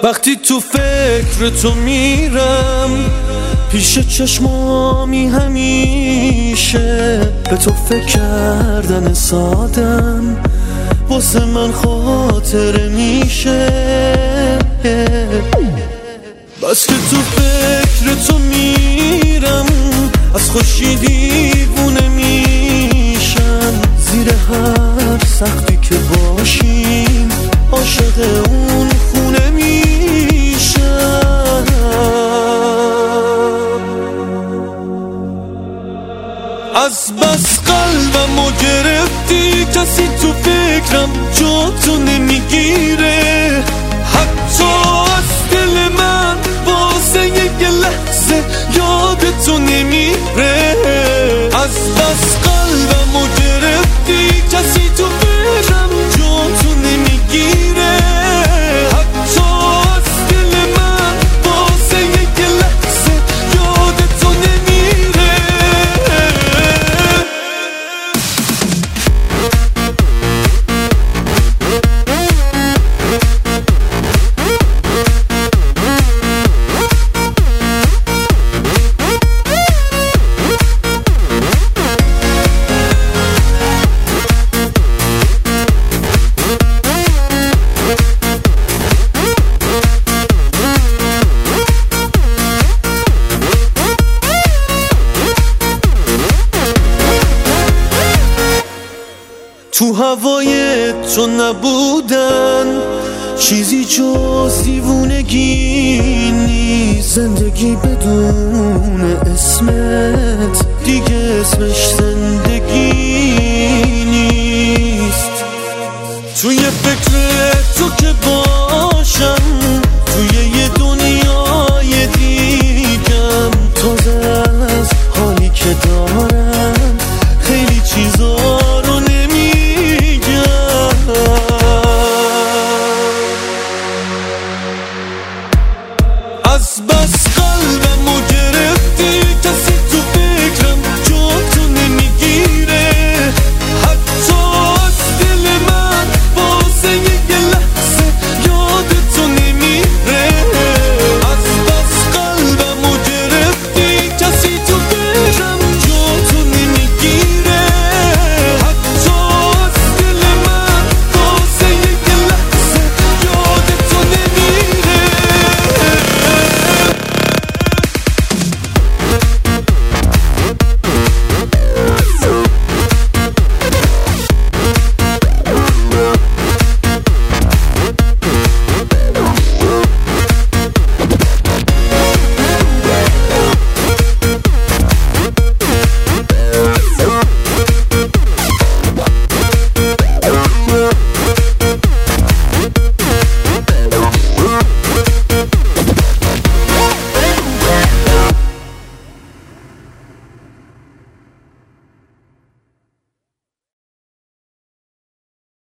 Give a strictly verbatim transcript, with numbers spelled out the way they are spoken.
وقتی تو فکر تو میرم پیش چشمامی همیشه به تو فکر کردن سادم واسه من خاطره میشه. بس که تو فکر تو میرم از خوشی دیوونه میشم، زیر هر سختی که باشیم عاشق اون خونه میشم. از بس قلبمو گرفتی کسی تو فکرم جا تو نمیگیره، حتی از دل من واسه یک لحظه یاد تو نمیره. از بس قلبمو گرفتی کسی تو فکرم جا تو نمیگیره، حتی از دل من واسه یک لحظه یاد تو نمیره. تو هوای تو نبودن چیزی جز دیوونگی نیست، زندگی بدون اسمت دیگه اسمش زندگی نیست. توی فکر تو که باشم توی یه دنیای دیگم، تازه از حالی که دارم